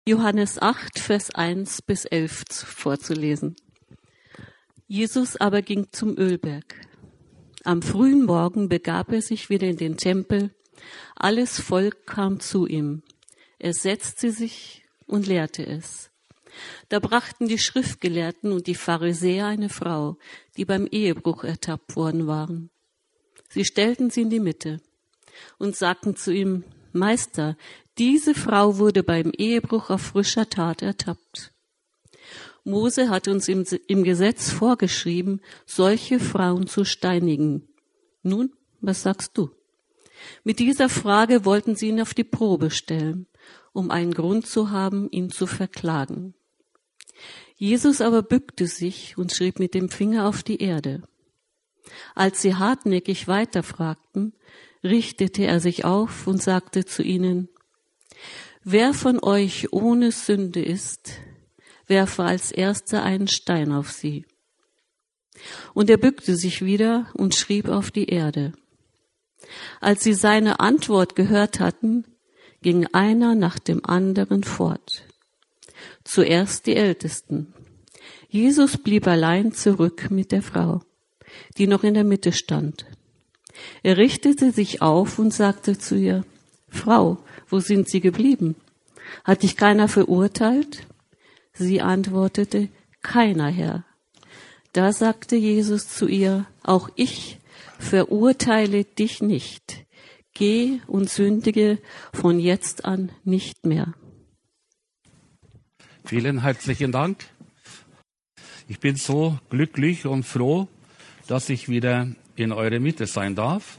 Johannes 8, Vers 1 bis 11 vorzulesen. Jesus aber ging zum Ölberg. Am frühen Morgen begab er sich wieder in den Tempel. Alles Volk kam zu ihm. Er setzte sich und lehrte es. Da brachten die Schriftgelehrten und die Pharisäer eine Frau, die beim Ehebruch ertappt worden waren. Sie stellten sie in die Mitte und sagten zu ihm: Meister, diese Frau wurde beim Ehebruch auf frischer Tat ertappt. Mose hat uns im Gesetz vorgeschrieben, solche Frauen zu steinigen. Nun, was sagst du? Mit dieser Frage wollten sie ihn auf die Probe stellen, um einen Grund zu haben, ihn zu verklagen. Jesus aber bückte sich und schrieb mit dem Finger auf die Erde. Als sie hartnäckig weiterfragten, richtete er sich auf und sagte zu ihnen: Wer von euch ohne Sünde ist, werfe als Erster einen Stein auf sie. Und er bückte sich wieder und schrieb auf die Erde. Als sie seine Antwort gehört hatten, ging einer nach dem anderen fort. Zuerst die Ältesten. Jesus blieb allein zurück mit der Frau, die noch in der Mitte stand. Er richtete sich auf und sagte zu ihr: Frau, wo sind Sie geblieben? Hat dich keiner verurteilt? Sie antwortete: Keiner, Herr. Da sagte Jesus zu ihr: Auch ich verurteile dich nicht. Geh und sündige von jetzt an nicht mehr. Vielen herzlichen Dank. Ich bin so glücklich und froh, dass ich wieder in eurer Mitte sein darf.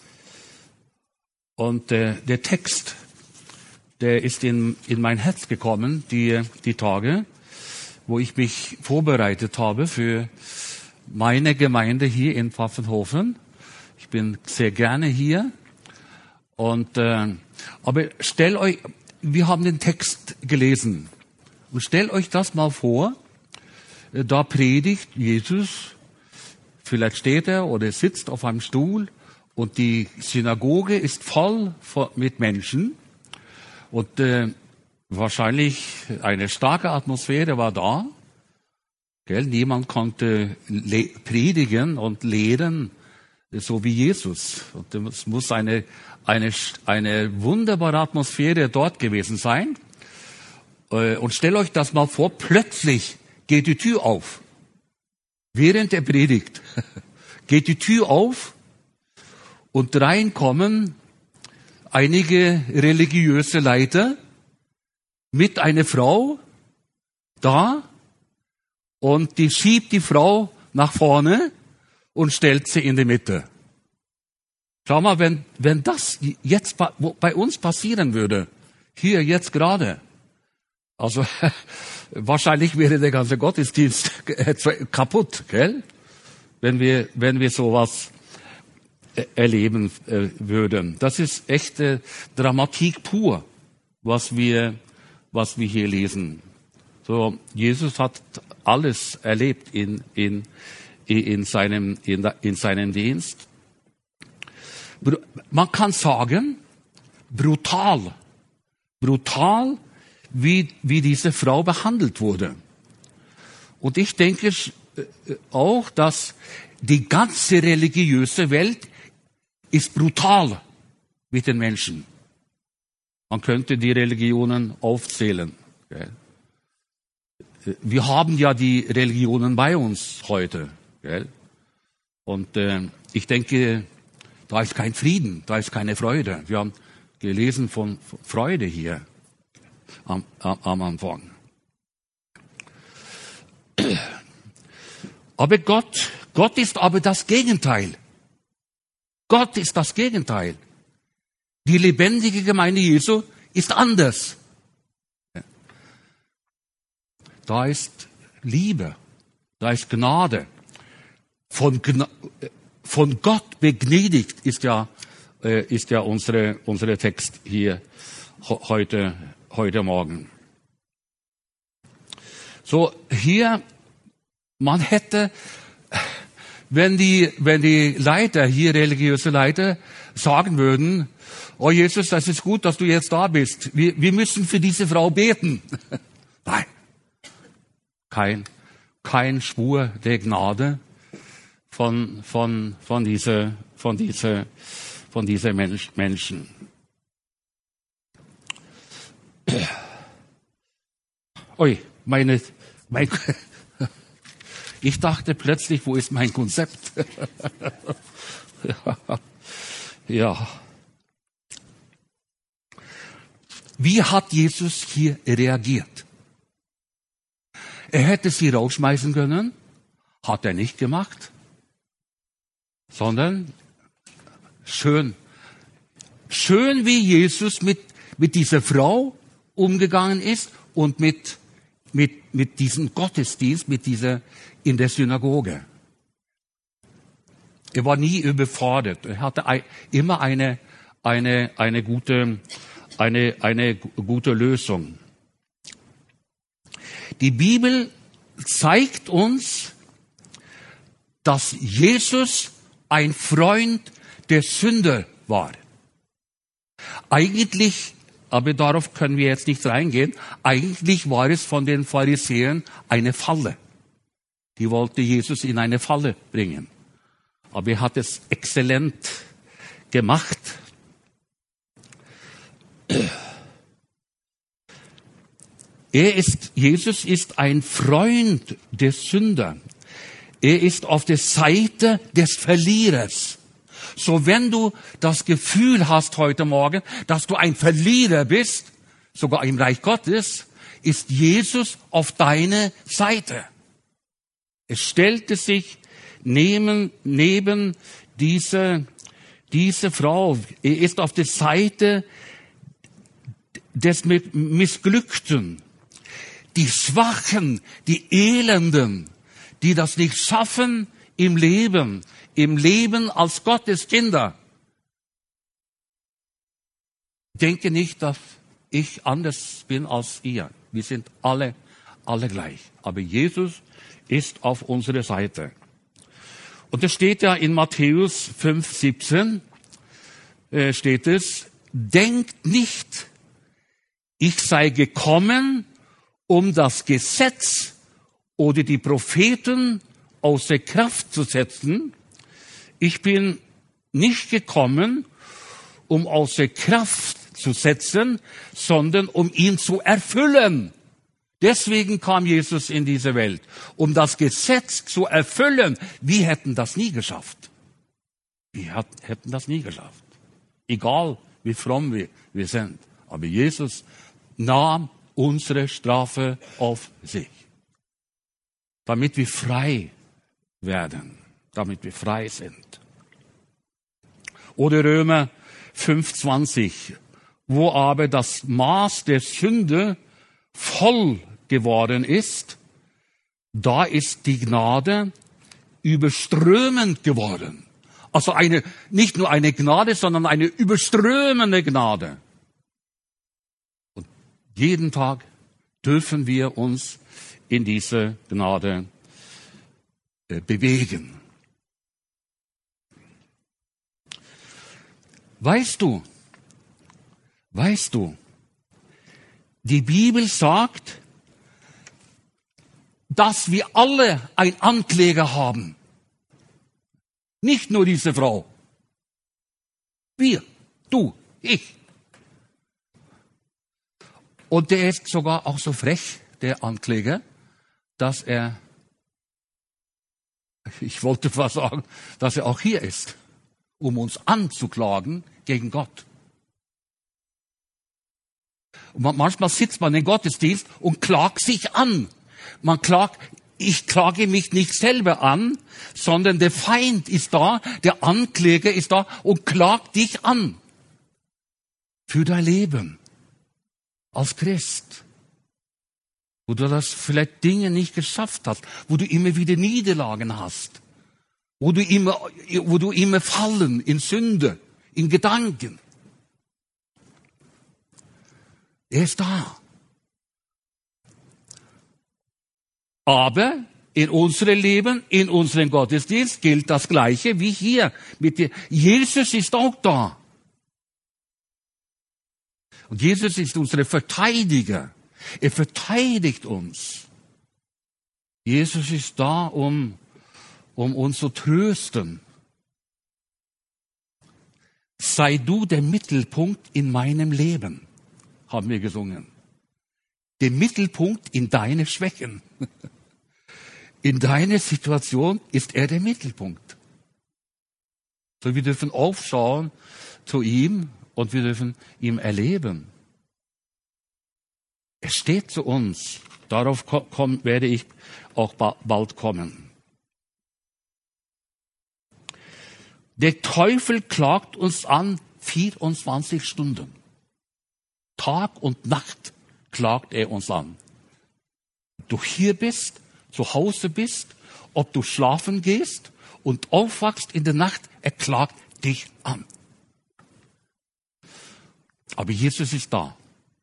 Und der Text, der ist in mein Herz gekommen, die Tage, wo ich mich vorbereitet habe für meine Gemeinde hier in Pfaffenhofen. Ich bin sehr gerne hier. Und aber stellt euch, wir haben den Text gelesen. Und stellt euch das mal vor, da predigt Jesus, vielleicht steht er oder sitzt auf einem Stuhl und die Synagoge ist voll mit Menschen und wahrscheinlich eine starke Atmosphäre war da. Gell? Niemand konnte predigen und lehren, so wie Jesus. Und es muss eine wunderbare Atmosphäre dort gewesen sein. Und stellt euch das mal vor, plötzlich geht die Tür auf. Während er predigt, geht die Tür auf und reinkommen einige religiöse Leiter mit einer Frau da und die schiebt die Frau nach vorne und stellt sie in die Mitte. Schau mal, wenn das jetzt bei uns passieren würde, hier jetzt gerade, also wahrscheinlich wäre der ganze Gottesdienst kaputt, gell? Wenn wir sowas erleben würden. Das ist echte Dramatik pur, was wir hier lesen. So, Jesus hat alles erlebt in seinem Dienst. Man kann sagen, brutal, wie diese Frau behandelt wurde. Und ich denke auch, dass die ganze religiöse Welt ist brutal mit den Menschen. Man könnte die Religionen aufzählen. Gell? Wir haben ja die Religionen bei uns heute. Gell? Und ich denke, da ist kein Frieden, da ist keine Freude. Wir haben gelesen von Freude hier am Anfang. Aber Gott ist aber das Gegenteil. Gott ist das Gegenteil. Die lebendige Gemeinde Jesu ist anders. Da ist Liebe, da ist Gnade. Von Gott begnädigt ist ja unsere Text hier heute Morgen. So, hier, wenn die Leiter, hier religiöse Leiter, sagen würden, oh Jesus, das ist gut, dass du jetzt da bist. Wir müssen für diese Frau beten. Nein. Kein Spur der Gnade von dieser Menschen. Ui, ich dachte plötzlich, wo ist mein Konzept? Ja. Wie hat Jesus hier reagiert? Er hätte sie rausschmeißen können, hat er nicht gemacht, sondern schön wie Jesus mit dieser Frau umgegangen ist und mit diesem Gottesdienst, in der Synagoge. Er war nie überfordert. Er hatte immer eine gute Lösung. Die Bibel zeigt uns, dass Jesus ein Freund der Sünder war. Eigentlich, aber darauf können wir jetzt nicht reingehen, eigentlich war es von den Pharisäern eine Falle. Die wollte Jesus in eine Falle bringen. Aber er hat es exzellent gemacht. Jesus ist ein Freund der Sünder. Er ist auf der Seite des Verlierers. So, wenn du das Gefühl hast heute Morgen, dass du ein Verlierer bist, sogar im Reich Gottes, ist Jesus auf deiner Seite. Es stellte sich neben diese Frau. Er ist auf der Seite des Missglückten. Die Schwachen, die Elenden, die das nicht schaffen im Leben als Gottes Kinder. Denke nicht, dass ich anders bin als ihr. Wir sind alle gleich. Aber Jesus ist auf unserer Seite. Und es steht ja in Matthäus 5,17, steht es, denkt nicht, ich sei gekommen, um das Gesetz oder die Propheten außer Kraft zu setzen. Ich bin nicht gekommen, um außer Kraft zu setzen, sondern um ihn zu erfüllen. Deswegen kam Jesus in diese Welt, um das Gesetz zu erfüllen. Wir hätten das nie geschafft. Wir hätten das nie geschafft. Egal, wie fromm wir sind. Aber Jesus nahm unsere Strafe auf sich, damit wir frei werden, damit wir frei sind. Oder Römer 5,20, wo aber das Maß der Sünde voll geworden ist, da ist die Gnade überströmend geworden. Also nicht nur eine Gnade, sondern eine überströmende Gnade. Und jeden Tag dürfen wir uns in diese Gnade bewegen. Weißt du, die Bibel sagt, dass wir alle einen Ankläger haben. Nicht nur diese Frau. Wir, du, ich. Und der ist sogar auch so frech, der Ankläger, dass ich wollte fast sagen, dass er auch hier ist, um uns anzuklagen gegen Gott. Und manchmal sitzt man im Gottesdienst und klagt sich an. Ich klage mich nicht selber an, sondern der Feind ist da, der Ankläger ist da und klagt dich an. Für dein Leben. Als Christ. Wo du das vielleicht Dinge nicht geschafft hast, wo du immer wieder Niederlagen hast, wo du immer fallen in Sünde, in Gedanken. Er ist da. Aber in unserem Leben, in unserem Gottesdienst gilt das Gleiche wie hier. Jesus ist auch da. Und Jesus ist unser Verteidiger. Er verteidigt uns. Jesus ist da, um uns zu trösten. Sei du der Mittelpunkt in meinem Leben, haben wir gesungen. Der Mittelpunkt in deine Schwächen. In deiner Situation ist er der Mittelpunkt. So, wir dürfen aufschauen zu ihm und wir dürfen ihm erleben. Er steht zu uns. Darauf werde ich auch bald kommen. Der Teufel klagt uns an 24 Stunden. Tag und Nacht klagt er uns an. Ob du hier bist, zu Hause bist, ob du schlafen gehst und aufwachst in der Nacht, er klagt dich an. Aber Jesus ist da.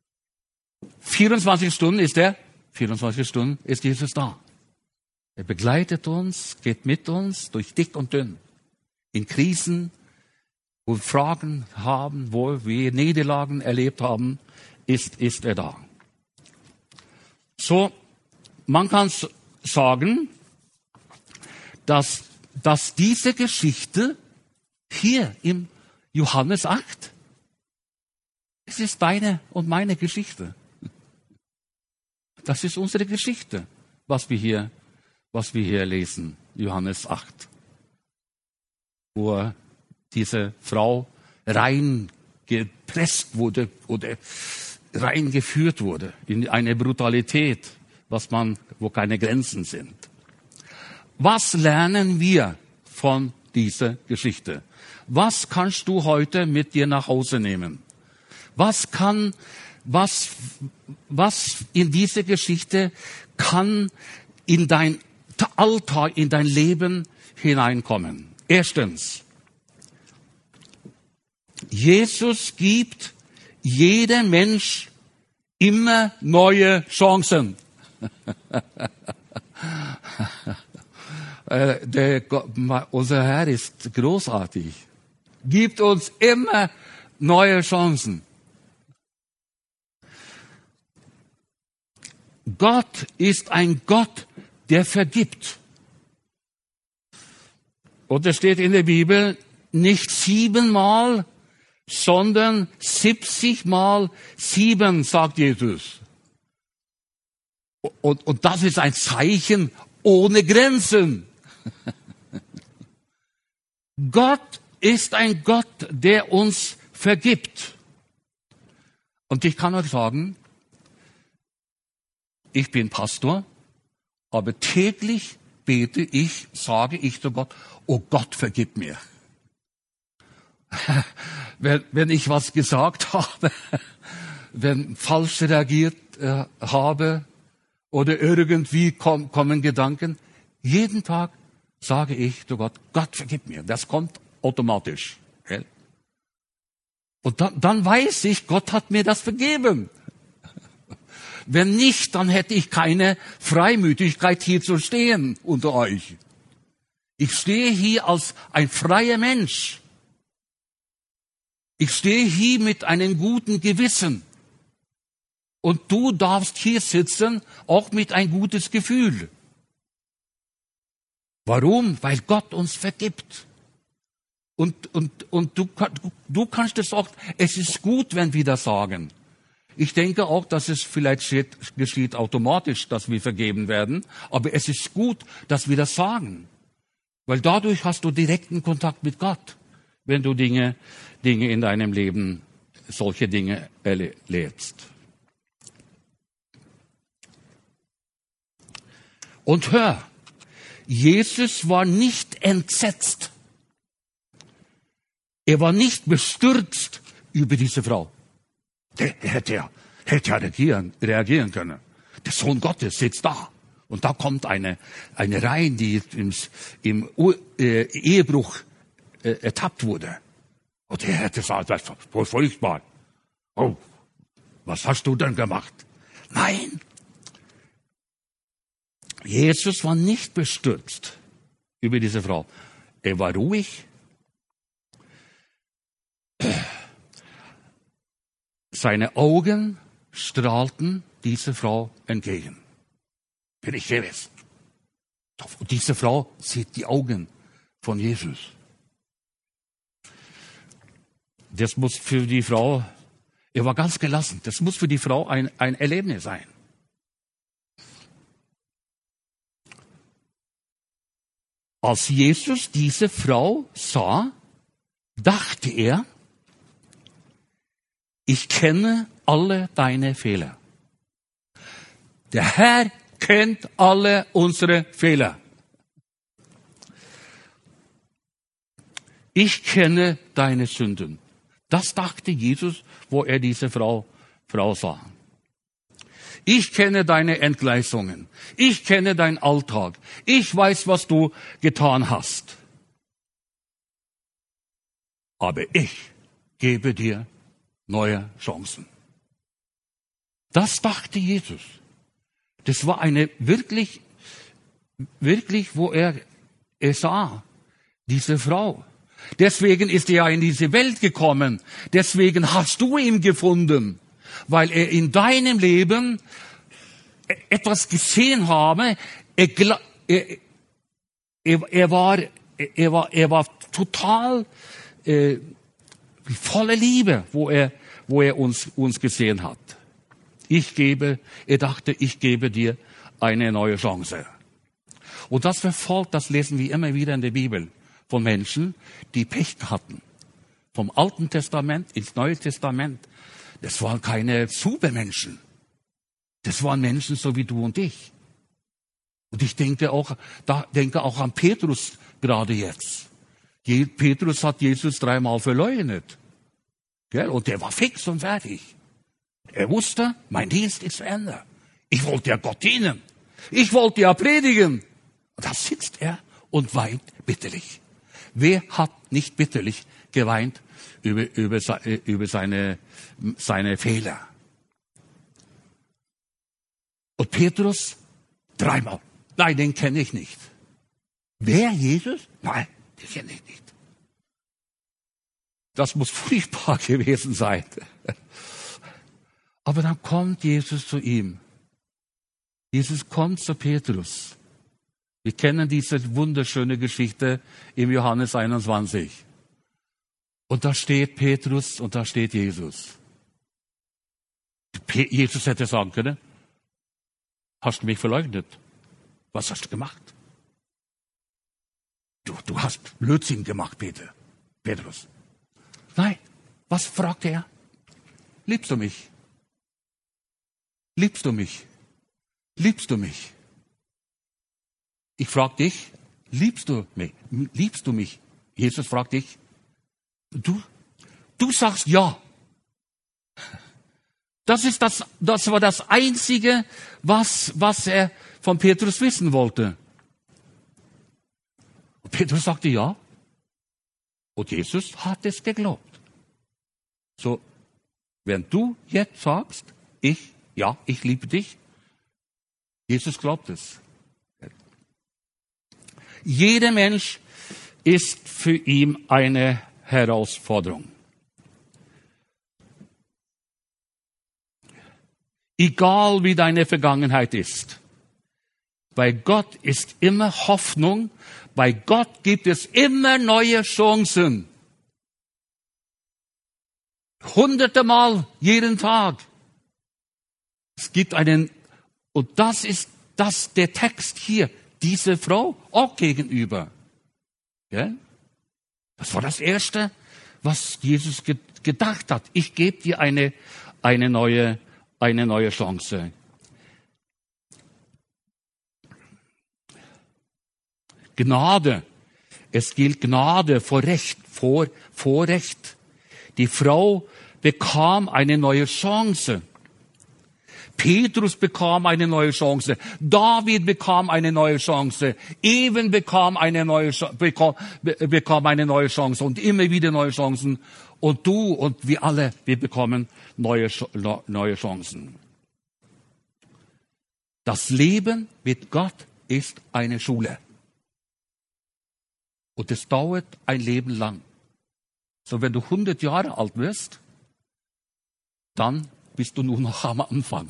24 Stunden ist Jesus da. Er begleitet uns, geht mit uns durch dick und dünn. In Krisen, wo wir Fragen haben, wo wir Niederlagen erlebt haben, ist er da. So, man kann sagen, dass diese Geschichte hier im Johannes 8, es ist deine und meine Geschichte. Das ist unsere Geschichte, was wir hier lesen, Johannes 8. Wo diese Frau reingepresst wurde oder reingeführt wurde in eine Brutalität, wo keine Grenzen sind. Was lernen wir von dieser Geschichte? Was kannst du heute mit dir nach Hause nehmen? Was in dieser Geschichte kann in dein Alltag, in dein Leben hineinkommen? Erstens, Jesus gibt jedem Mensch immer neue Chancen. Unser Herr ist großartig. Gibt uns immer neue Chancen. Gott ist ein Gott, der vergibt. Und es steht in der Bibel, nicht 7-mal, sondern 70-mal 7, sagt Jesus. Und das ist ein Zeichen ohne Grenzen. Gott ist ein Gott, der uns vergibt. Und ich kann euch sagen, ich bin Pastor, aber täglich sage ich zu Gott, oh Gott, vergib mir. Wenn ich was gesagt habe, wenn falsch reagiert habe oder irgendwie kommen Gedanken, jeden Tag sage ich zu Gott, Gott, vergib mir. Das kommt automatisch. Und dann weiß ich, Gott hat mir das vergeben. Wenn nicht, dann hätte ich keine Freimütigkeit, hier zu stehen unter euch. Ich stehe hier als ein freier Mensch. Ich stehe hier mit einem guten Gewissen. Und du darfst hier sitzen, auch mit ein gutes Gefühl. Warum? Weil Gott uns vergibt. Und du kannst es auch, es ist gut, wenn wir das sagen. Ich denke auch, dass es vielleicht geschieht automatisch, dass wir vergeben werden. Aber es ist gut, dass wir das sagen. Weil dadurch hast du direkten Kontakt mit Gott, wenn du Dinge in deinem Leben, solche Dinge erlebst. Und hör, Jesus war nicht entsetzt. Er war nicht bestürzt über diese Frau. Der hätte ja reagieren können. Der Sohn Gottes sitzt da. Und da kommt eine rein, die im Ehebruch ertappt wurde. Und er hätte gesagt, das ist voll furchtbar. Oh, was hast du denn gemacht? Nein. Jesus war nicht bestürzt über diese Frau. Er war ruhig. Seine Augen strahlten dieser Frau entgegen. Bin ich gewesen. Und diese Frau sieht die Augen von Jesus. Das muss für die Frau, er war ganz gelassen, das muss für die Frau ein Erlebnis sein. Als Jesus diese Frau sah, dachte er, ich kenne alle deine Fehler. Der Herr kennt alle unsere Fehler. Ich kenne deine Sünden. Das dachte Jesus, wo er diese Frau sah. Ich kenne deine Entgleisungen. Ich kenne deinen Alltag. Ich weiß, was du getan hast. Aber ich gebe dir neue Chancen. Das dachte Jesus. Das war eine wirklich, wo er sah, diese Frau. Deswegen ist er in diese Welt gekommen. Deswegen hast du ihn gefunden. Weil er in deinem Leben etwas gesehen habe. Er war total voller Liebe, wo er uns gesehen hat. Er dachte, ich gebe dir eine neue Chance. Und das verfolgt, das lesen wir immer wieder in der Bibel, von Menschen, die Pech hatten. Vom Alten Testament ins Neue Testament. Das waren keine Supermenschen. Das waren Menschen so wie du und ich. Und ich denke auch an Petrus gerade jetzt. Petrus hat Jesus 3-mal verleugnet. Und der war fix und fertig. Er wusste, mein Dienst ist zu Ende. Ich wollte ja Gott dienen. Ich wollte ja predigen. Und da sitzt er und weint bitterlich. Wer hat nicht bitterlich geweint über seine Fehler? Und Petrus 3-mal. Nein, den kenne ich nicht. Wer, Jesus? Nein, den kenne ich nicht. Das muss furchtbar gewesen sein. Aber dann kommt Jesus zu ihm. Jesus kommt zu Petrus. Wir kennen diese wunderschöne Geschichte im Johannes 21. Und da steht Petrus und da steht Jesus. Jesus hätte sagen können, hast du mich verleugnet? Was hast du gemacht? Du hast Blödsinn gemacht, Petrus. Nein, was fragte er? Liebst du mich? Liebst du mich? Liebst du mich? Ich frage dich, liebst du mich? Liebst du mich? Jesus fragt dich. Du sagst ja. Das war das Einzige, was er von Petrus wissen wollte. Und Petrus sagte ja. Und Jesus hat es geglaubt. So, wenn du jetzt sagst, ich liebe dich, Jesus glaubt es. Jeder Mensch ist für ihn eine Herausforderung. Egal wie deine Vergangenheit ist. Bei Gott ist immer Hoffnung. Bei Gott gibt es immer neue Chancen. Hunderte Mal jeden Tag. Es gibt und das ist der Text hier, diese Frau auch gegenüber. Ja? Das war das Erste, was Jesus gedacht hat. Ich gebe dir eine neue Chance. Gnade. Es gilt Gnade vor Recht. Die Frau bekam eine neue Chance. Petrus bekam eine neue Chance. David bekam eine neue Chance. Even bekam eine neue Chance und immer wieder neue Chancen. Und du und wir alle, wir bekommen neue Chancen. Das Leben mit Gott ist eine Schule. Und es dauert ein Leben lang. So, wenn du 100 Jahre alt wirst, dann bist du nur noch am Anfang.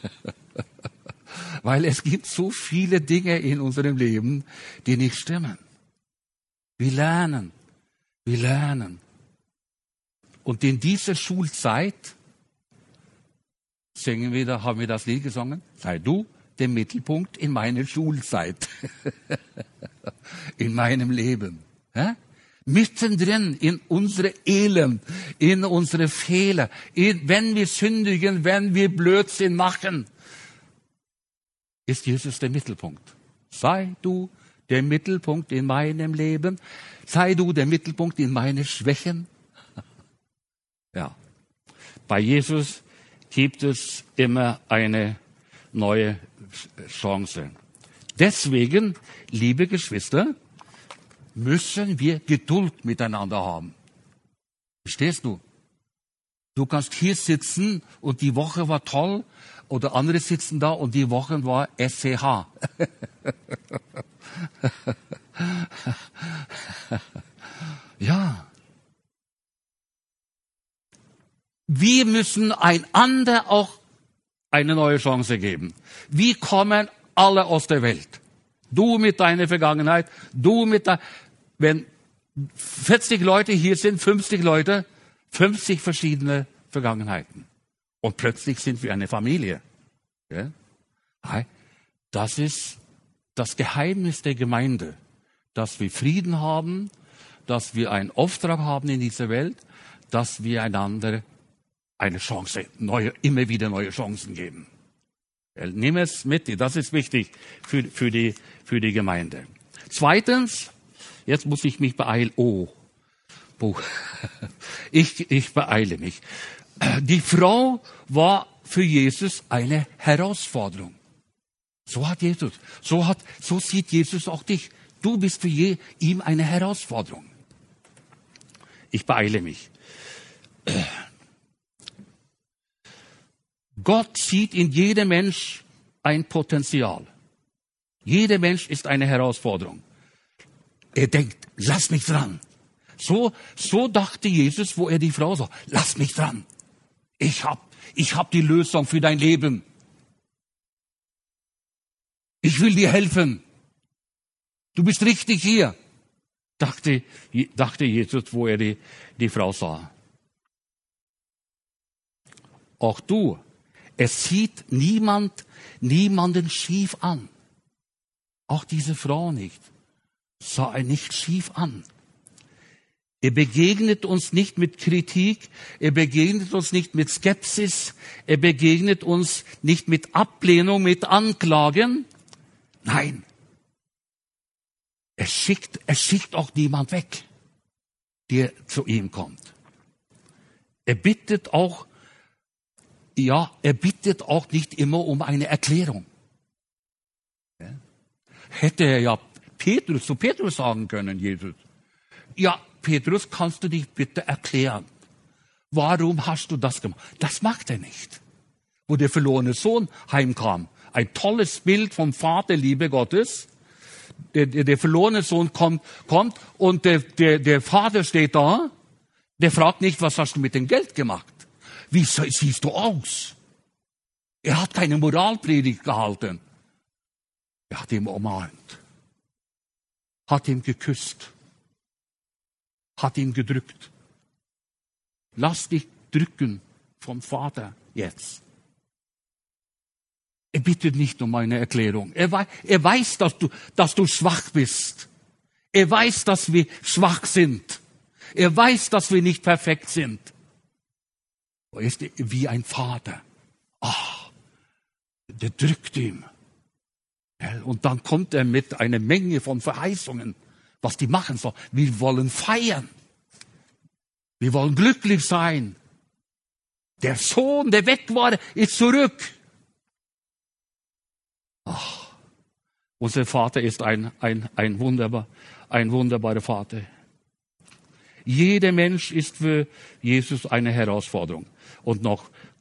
Weil es gibt so viele Dinge in unserem Leben, die nicht stimmen. Wir lernen. Und in dieser Schulzeit haben wir das Lied gesungen, sei du der Mittelpunkt in meiner Schulzeit, in meinem Leben. Ja? Mittendrin in unsere Elend, in unsere Fehler, wenn wir sündigen, wenn wir Blödsinn machen, ist Jesus der Mittelpunkt. Sei du der Mittelpunkt in meinem Leben, sei du der Mittelpunkt in meinen Schwächen. Ja, bei Jesus gibt es immer eine neue Chance. Deswegen, liebe Geschwister, müssen wir Geduld miteinander haben. Verstehst du? Du kannst hier sitzen und die Woche war toll, oder andere sitzen da und die Woche war SCH. Ja. Wir müssen einander auch eine neue Chance geben. Wir kommen alle aus der Welt. Du mit deiner Vergangenheit, wenn 40 Leute hier sind, 50 Leute, 50 verschiedene Vergangenheiten. Und plötzlich sind wir eine Familie. Ja? Das ist das Geheimnis der Gemeinde, dass wir Frieden haben, dass wir einen Auftrag haben in dieser Welt, dass wir einander eine Chance, immer wieder neue Chancen geben. Nimm es mit, das ist wichtig für die Gemeinde. Zweitens, jetzt muss ich mich beeilen. Ich beeile mich. Die Frau war für Jesus eine Herausforderung. So sieht Jesus auch dich. Du bist für ihm eine Herausforderung. Ich beeile mich. Gott sieht in jedem Mensch ein Potenzial. Jeder Mensch ist eine Herausforderung. Er denkt, lass mich dran. So dachte Jesus, wo er die Frau sah. Lass mich dran. Ich hab die Lösung für dein Leben. Ich will dir helfen. Du bist richtig hier, dachte Jesus, wo er die Frau sah. Auch du, es sieht niemanden schief an. Auch diese Frau nicht. Sah er nicht schief an. Er begegnet uns nicht mit Kritik, er begegnet uns nicht mit Skepsis, er begegnet uns nicht mit Ablehnung, mit Anklagen. Nein. Er schickt auch niemand weg, der zu ihm kommt. Er bittet auch nicht immer um eine Erklärung. Ja. Hätte er ja zu Petrus sagen können, Jesus. Ja, Petrus, kannst du dich bitte erklären? Warum hast du das gemacht? Das macht er nicht. Wo der verlorene Sohn heimkam, ein tolles Bild vom Vaterliebe Gottes. Der verlorene Sohn kommt und der Vater steht da. Der fragt nicht, was hast du mit dem Geld gemacht? Wie siehst du aus? Er hat keine Moralpredigt gehalten. Er hat ihn umarmt, hat ihn geküsst, hat ihn gedrückt. Lass dich drücken vom Vater jetzt. Er bittet nicht um eine Erklärung. Er weiß, dass du schwach bist. Er weiß, dass wir schwach sind. Er weiß, dass wir nicht perfekt sind. Er ist wie ein Vater. Der drückt ihm. Und dann kommt er mit einer Menge von Verheißungen, was die machen sollen. Wir wollen feiern. Wir wollen glücklich sein. Der Sohn, der weg war, ist zurück. Unser Vater ist ein wunderbarer Vater. Jeder Mensch ist für Jesus eine Herausforderung. Und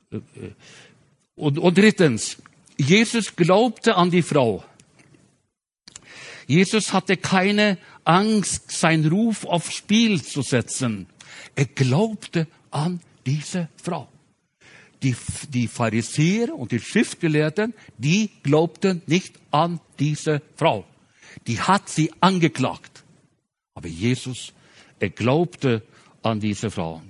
drittens, Jesus glaubte an die Frau. Jesus hatte keine Angst, seinen Ruf aufs Spiel zu setzen. Er glaubte an diese Frau. Die Pharisäer und die Schriftgelehrten, die glaubten nicht an diese Frau. Die hat sie angeklagt. Aber Jesus, er glaubte an diese Frau.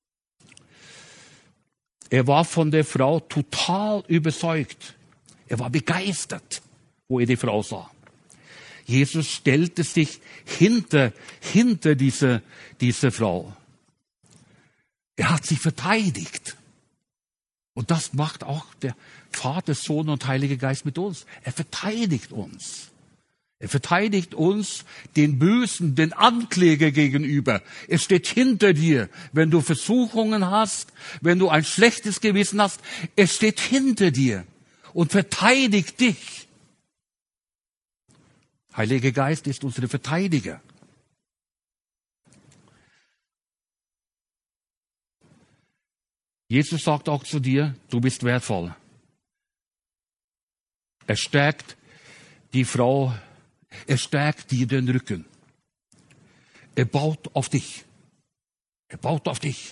Er war von der Frau total überzeugt. Er war begeistert, wo er die Frau sah. Jesus stellte sich hinter diese Frau. Er hat sie verteidigt. Und das macht auch der Vater, Sohn und Heiliger Geist mit uns. Er verteidigt uns. Er verteidigt uns den Bösen, den Ankläger gegenüber. Er steht hinter dir, wenn du Versuchungen hast, wenn du ein schlechtes Gewissen hast. Er steht hinter dir und verteidigt dich. Heiliger Geist ist unsere Verteidiger. Jesus sagt auch zu dir, du bist wertvoll. Er stärkt die Frau, er stärkt dir den Rücken. Er baut auf dich. Er baut auf dich.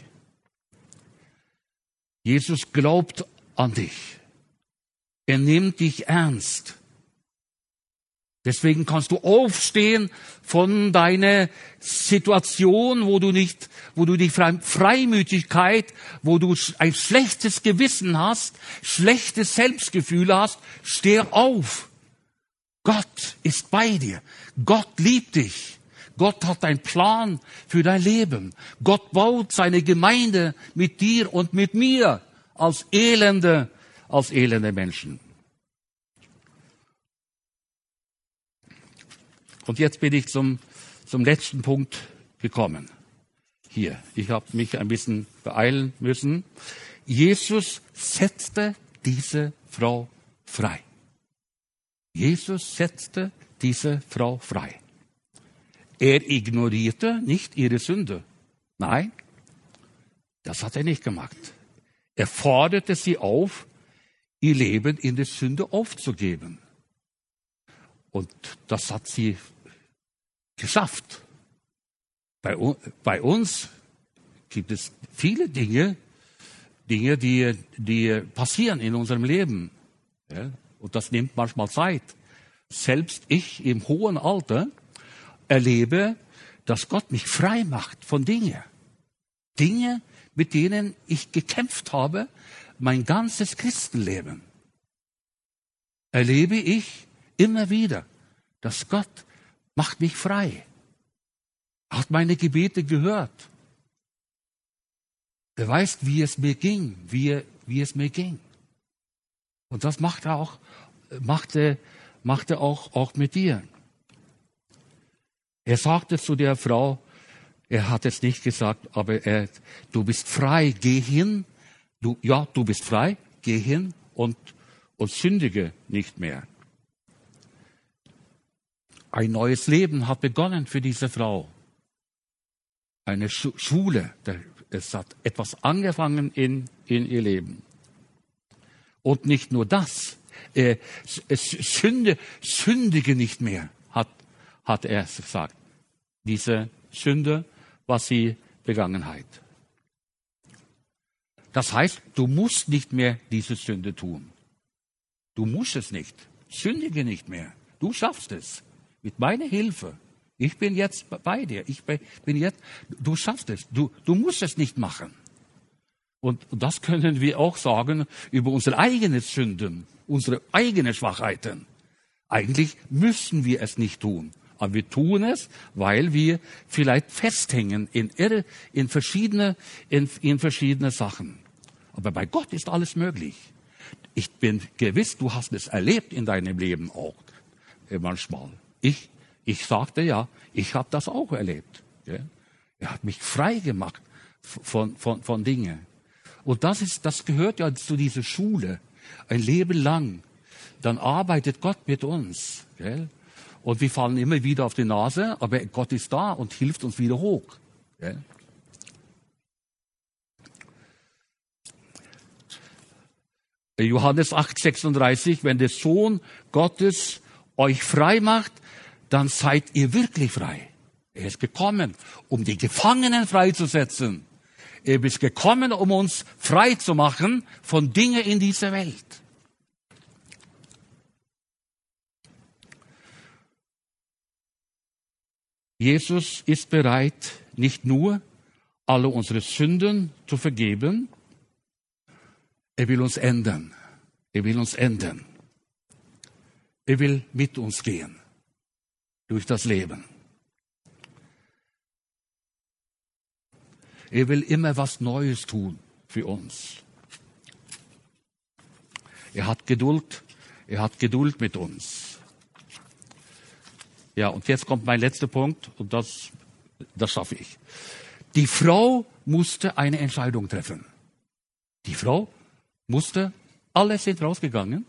Jesus glaubt an dich. Er nimmt dich ernst. Deswegen kannst du aufstehen von deiner Situation, wo du die Freimütigkeit, wo du ein schlechtes Gewissen hast, schlechtes Selbstgefühl hast. Steh auf. Gott ist bei dir. Gott liebt dich. Gott hat einen Plan für dein Leben. Gott baut seine Gemeinde mit dir und mit mir als elende Menschen. Und jetzt bin ich zum letzten Punkt gekommen. Hier, ich habe mich ein bisschen beeilen müssen. Jesus setzte diese Frau frei. Jesus setzte diese Frau frei. Er ignorierte nicht ihre Sünde. Nein, das hat er nicht gemacht. Er forderte sie auf, ihr Leben in der Sünde aufzugeben. Und das hat sie geschafft. Bei uns gibt es viele Dinge, die passieren in unserem Leben. Ja? Und das nimmt manchmal Zeit. Selbst ich im hohen Alter erlebe, dass Gott mich frei macht von Dingen. Dinge, mit denen ich gekämpft habe, mein ganzes Christenleben. Erlebe ich immer wieder, dass Gott macht mich frei. Er hat meine Gebete gehört. Er weiß, wie es mir ging, wie es mir ging. Und das macht er auch mit dir. Er sagte zu der Frau, er hat es nicht gesagt, aber du bist frei, geh hin. Du bist frei, geh hin und sündige nicht mehr. Ein neues Leben hat begonnen für diese Frau. Eine Schule, es hat etwas angefangen in ihr Leben. Und nicht nur das, sündige nicht mehr, hat er gesagt. Diese Sünde war sie Begangenheit. Das heißt, du musst nicht mehr diese Sünde tun. Du musst es nicht. Sündige nicht mehr. Du schaffst es. Mit meiner Hilfe. Ich bin jetzt bei dir. Du schaffst es. Du musst es nicht machen. Und das können wir auch sagen über unsere eigenen Sünden, unsere eigenen Schwachheiten. Eigentlich müssen wir es nicht tun. Aber wir tun es, weil wir vielleicht festhängen in verschiedene Sachen. Aber bei Gott ist alles möglich. Ich bin gewiss, du hast es erlebt in deinem Leben auch manchmal. Ich sagte ja, ich habe das auch erlebt. Ja. Er hat mich frei gemacht von Dingen. Und das gehört ja zu dieser Schule. Ein Leben lang. Dann arbeitet Gott mit uns. Gell? Und wir fallen immer wieder auf die Nase, aber Gott ist da und hilft uns wieder hoch. Gell? Johannes 8,36, wenn der Sohn Gottes euch frei macht, dann seid ihr wirklich frei. Er ist gekommen, um die Gefangenen freizusetzen. Er ist gekommen, um uns frei zu machen von Dingen in dieser Welt. Jesus ist bereit, nicht nur alle unsere Sünden zu vergeben, er will uns ändern. Er will uns ändern. Er will mit uns gehen durch das Leben. Er will immer was Neues tun für uns. Er hat Geduld mit uns. Ja, und jetzt kommt mein letzter Punkt, und das schaffe ich. Die Frau musste eine Entscheidung treffen. Die Frau musste, alle sind rausgegangen.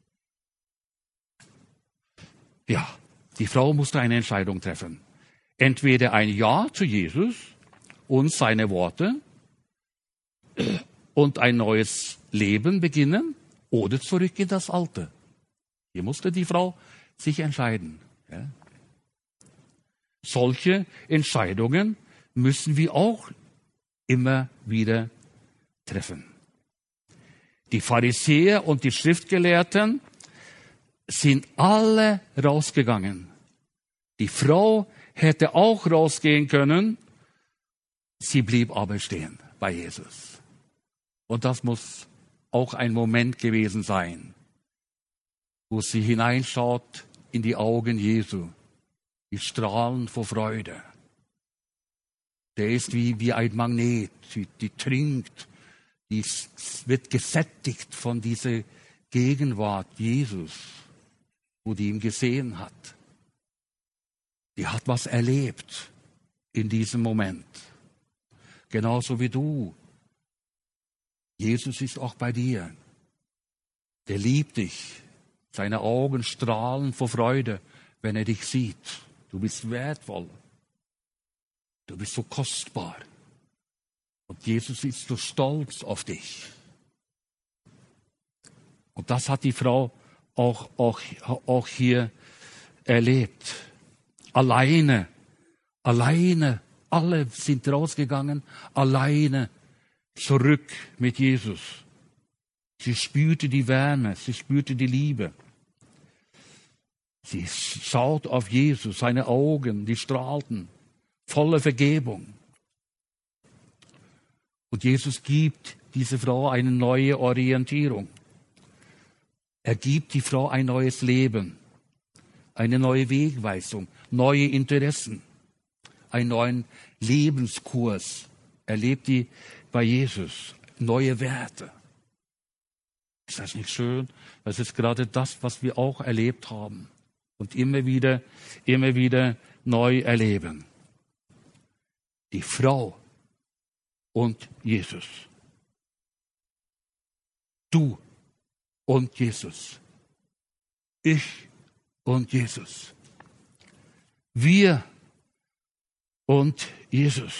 Ja, die Frau musste eine Entscheidung treffen. Entweder ein Ja zu Jesus und seine Worte und ein neues Leben beginnen oder zurück in das Alte. Hier musste die Frau sich entscheiden. Ja. Solche Entscheidungen müssen wir auch immer wieder treffen. Die Pharisäer und die Schriftgelehrten sind alle rausgegangen. Die Frau hätte auch rausgehen können, sie blieb aber stehen bei Jesus. Und das muss auch ein Moment gewesen sein, wo sie hineinschaut in die Augen Jesu. Die strahlen vor Freude. Der ist wie ein Magnet, die trinkt, die wird gesättigt von dieser Gegenwart Jesus, wo die ihn gesehen hat. Die hat was erlebt in diesem Moment. Genauso wie du. Jesus ist auch bei dir. Der liebt dich. Seine Augen strahlen vor Freude, wenn er dich sieht. Du bist wertvoll. Du bist so kostbar. Und Jesus ist so stolz auf dich. Und das hat die Frau auch hier erlebt. Alleine, alle sind rausgegangen, alleine zurück mit Jesus. Sie spürte die Wärme, sie spürte die Liebe. Sie schaut auf Jesus, seine Augen, die strahlten, voller Vergebung. Und Jesus gibt dieser Frau eine neue Orientierung. Er gibt die Frau ein neues Leben, eine neue Wegweisung, neue Interessen, einen neuen Lebenskurs. Er lebt die bei Jesus, neue Werte. Ist das nicht schön? Das ist gerade das, was wir auch erlebt haben und immer wieder neu erleben. Die Frau und Jesus. Du und Jesus. Ich und Jesus. Wir und Jesus.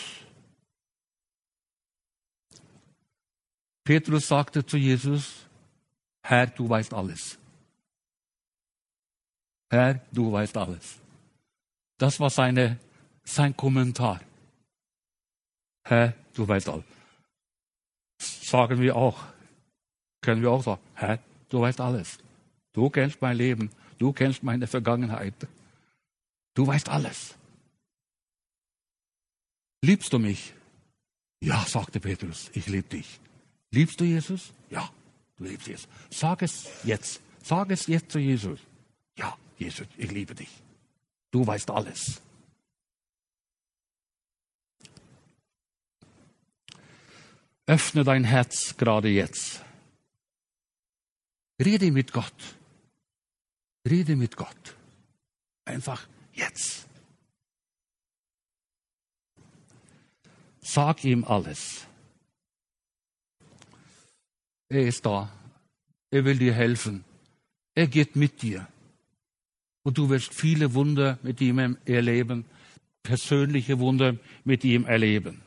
Petrus sagte zu Jesus, Herr, du weißt alles. Herr, du weißt alles. Das war sein Kommentar. Herr, du weißt alles. Sagen wir auch. Können wir auch sagen, Herr, du weißt alles. Du kennst mein Leben. Du kennst meine Vergangenheit. Du weißt alles. Liebst du mich? Ja, sagte Petrus, ich liebe dich. Liebst du Jesus? Ja, du liebst Jesus. Sag es jetzt. Sag es jetzt zu Jesus. Ja, Jesus, ich liebe dich. Du weißt alles. Öffne dein Herz gerade jetzt. Rede mit Gott. Rede mit Gott. Einfach jetzt. Sag ihm alles. Er ist da. Er will dir helfen. Er geht mit dir. Und du wirst viele Wunder mit ihm erleben. Persönliche Wunder mit ihm erleben.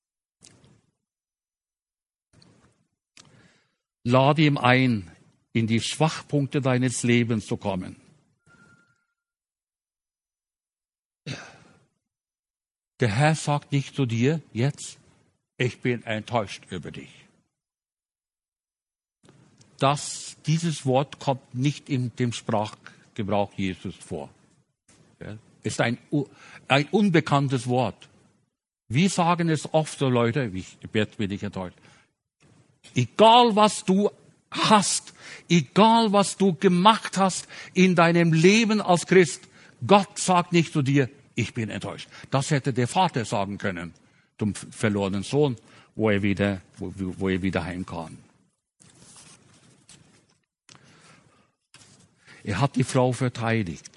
Lade ihm ein, in die Schwachpunkte deines Lebens zu kommen. Der Herr sagt nicht zu dir jetzt, ich bin enttäuscht über dich. Dieses Wort kommt nicht in dem Sprachgebrauch Jesus vor. Ja, ist ein unbekanntes Wort. Wir sagen es oft so, Leute, ich werde mich nicht enttäuscht. Egal was du hast, egal was du gemacht hast in deinem Leben als Christ, Gott sagt nicht zu dir, ich bin enttäuscht. Das hätte der Vater sagen können zum verlorenen Sohn, wo er wieder heimkam. Er hat die Frau verteidigt.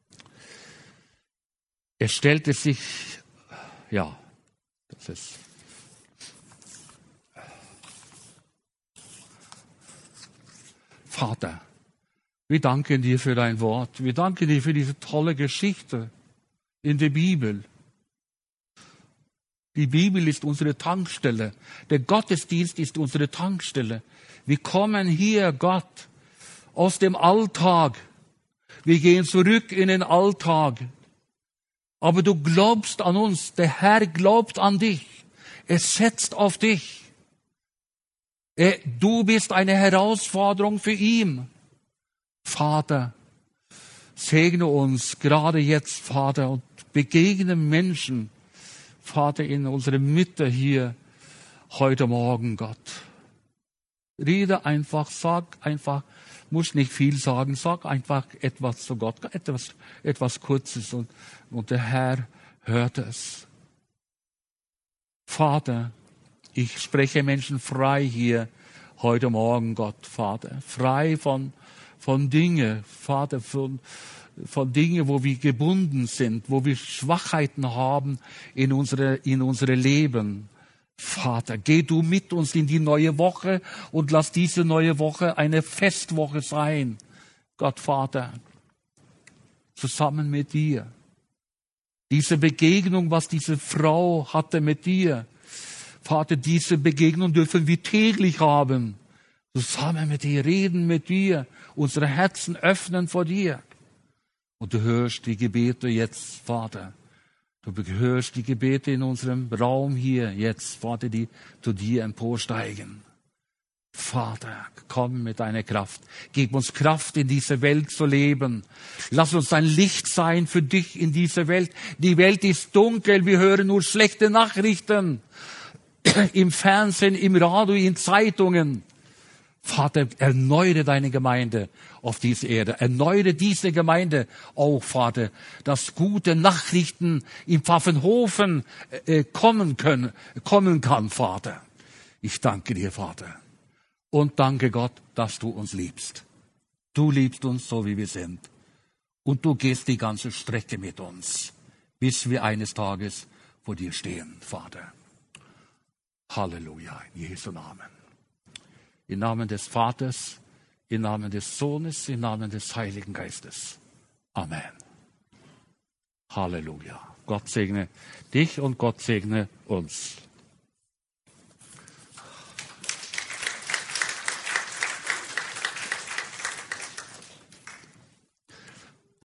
Er stellte sich, ja, das ist Vater, wir danken dir für dein Wort. Wir danken dir für diese tolle Geschichte in der Bibel. Die Bibel ist unsere Tankstelle. Der Gottesdienst ist unsere Tankstelle. Wir kommen hier, Gott, aus dem Alltag. Wir gehen zurück in den Alltag. Aber du glaubst an uns. Der Herr glaubt an dich. Er setzt auf dich. Du bist eine Herausforderung für ihn. Vater, segne uns gerade jetzt, Vater, und begegne Menschen, Vater, in unserer Mitte hier heute Morgen, Gott. Rede einfach, sag einfach, muss nicht viel sagen, sag einfach etwas zu Gott, etwas Kurzes und der Herr hört es. Vater, ich spreche Menschen frei hier heute Morgen, Gott, Vater. Frei von Dingen, Vater, von Dingen, wo wir gebunden sind, wo wir Schwachheiten haben in unsere Leben. Vater, geh du mit uns in die neue Woche und lass diese neue Woche eine Festwoche sein. Gott, Vater, zusammen mit dir. Diese Begegnung, was diese Frau hatte mit dir, Vater, diese Begegnung dürfen wir täglich haben. Zusammen mit dir, reden mit dir, unsere Herzen öffnen vor dir. Und du hörst die Gebete jetzt, Vater. Du hörst die Gebete in unserem Raum hier jetzt, Vater, die zu dir emporsteigen. Vater, komm mit deiner Kraft. Gib uns Kraft, in dieser Welt zu leben. Lass uns ein Licht sein für dich in dieser Welt. Die Welt ist dunkel, wir hören nur schlechte Nachrichten. Im Fernsehen, im Radio, in Zeitungen. Vater, erneuere deine Gemeinde auf dieser Erde. Erneuere diese Gemeinde auch, Vater, dass gute Nachrichten im Pfaffenhofen kommen kann, Vater. Ich danke dir, Vater. Und danke Gott, dass du uns liebst. Du liebst uns so, wie wir sind. Und du gehst die ganze Strecke mit uns, bis wir eines Tages vor dir stehen, Vater. Halleluja, in Jesu Namen. Im Namen des Vaters, im Namen des Sohnes, im Namen des Heiligen Geistes. Amen. Halleluja. Gott segne dich und Gott segne uns.